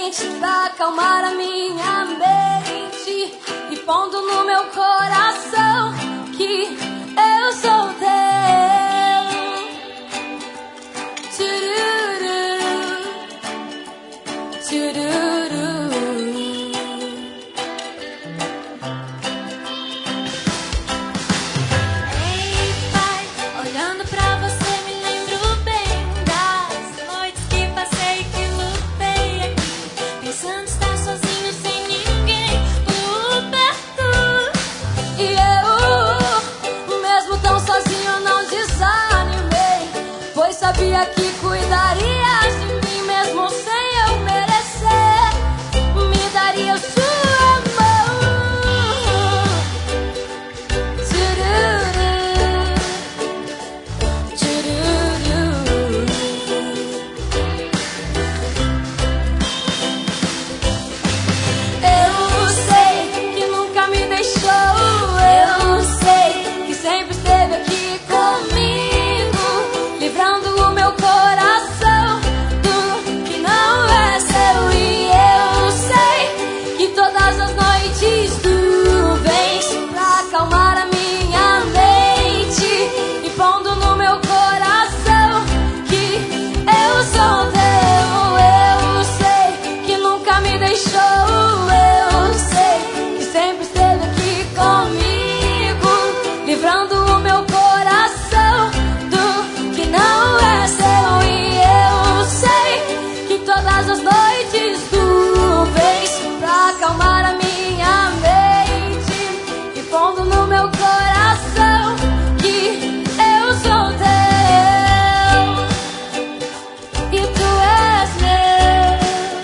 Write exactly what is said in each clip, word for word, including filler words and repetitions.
vens pra acalmar a minha mente e pondo no meu coração que eu sou teu. Tchururu, tchururu. Ei, pai, olhando pra você me lembro bem das noites que passei, que lutei aqui, pensando estar sozinho sem ninguém por perto. E eu, mesmo tão sozinho, não desanimei, pois sabia que cuidarias de mim mesmo sem eu merecer. Me daria sua mão. Tchururu, tchururu. Eu sei que nunca me deixou. Eu sei que sempre esteve aqui comigo, livrando o meu coração do que não é seu. E eu sei que todas as noites tu vens pra acalmar a minha mente e pondo no meu coração que eu sou teu. Eu sei que nunca me deixou. Eu sei que sempre esteve aqui comigo, livrando o meu coração do que não é seu. E eu sei que todas as noites tu vens pra acalmar a minha mente e pondo no meu coração que eu sou teu. E tu és meu,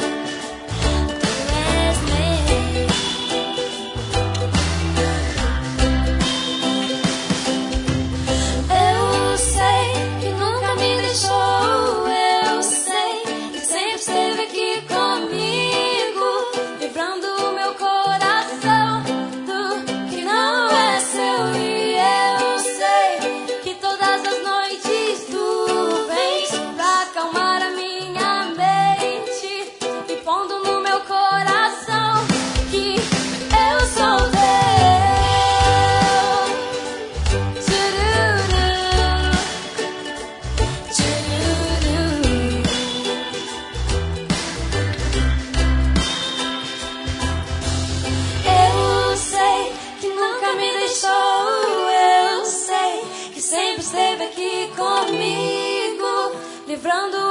tu és meu. Eu sei que nunca me deixou. Eu sei que sempre esteve aqui comigo, livrando o meu coração do que não é seu. E eu sei que todas as noites tu vens pra acalmar a minha mente e pondo no meu coração que eu sou teu. Tchururu, tchururu. Eu sei que nunca me deixou. Eu sei que sempre esteve aqui comigo, livrando